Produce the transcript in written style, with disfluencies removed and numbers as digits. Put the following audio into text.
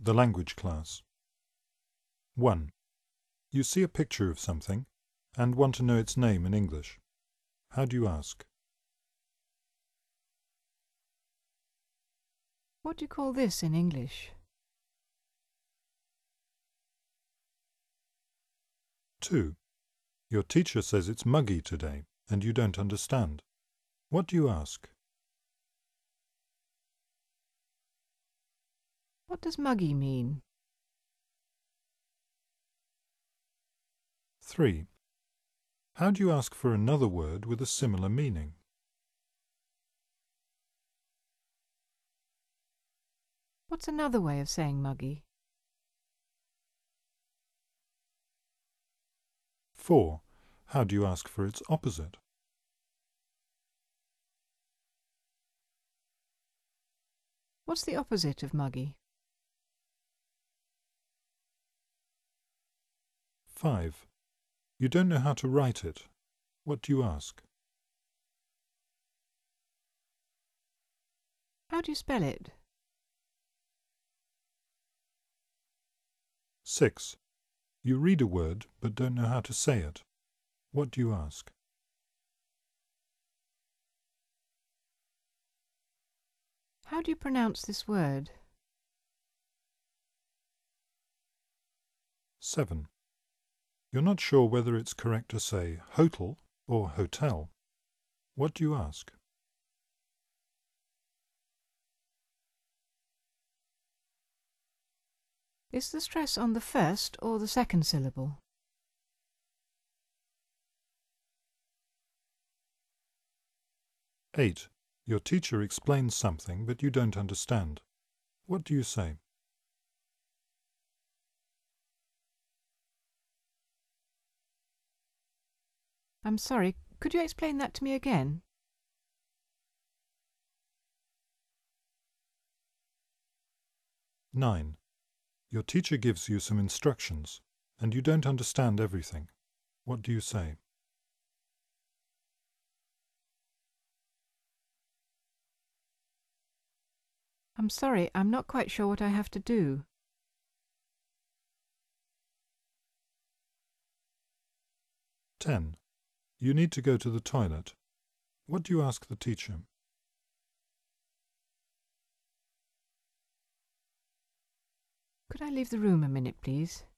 The language class. 1. You see a picture of something and want to know its name in English. How do you ask? What do you call this in English? 2. Your teacher says it's muggy today and you don't understand. What do you ask? What does muggy mean? 3. How do you ask for another word with a similar meaning? What's another way of saying muggy? 4. How do you ask for its opposite? What's the opposite of muggy? 5. You don't know how to write it. What do you ask? How do you spell it? 6. You read a word but don't know how to say it. What do you ask? How do you pronounce this word? 7. You're not sure whether it's correct to say hotel or hotel. What do you ask? Is the stress on the first or the second syllable? 8. Your teacher explains something but you don't understand. What do you say? I'm sorry, could you explain that to me again? 9. Your teacher gives you some instructions and you don't understand everything. What do you say? I'm sorry, I'm not quite sure what I have to do. 10. You need to go to the toilet. What do you ask the teacher? Could I leave the room a minute, please?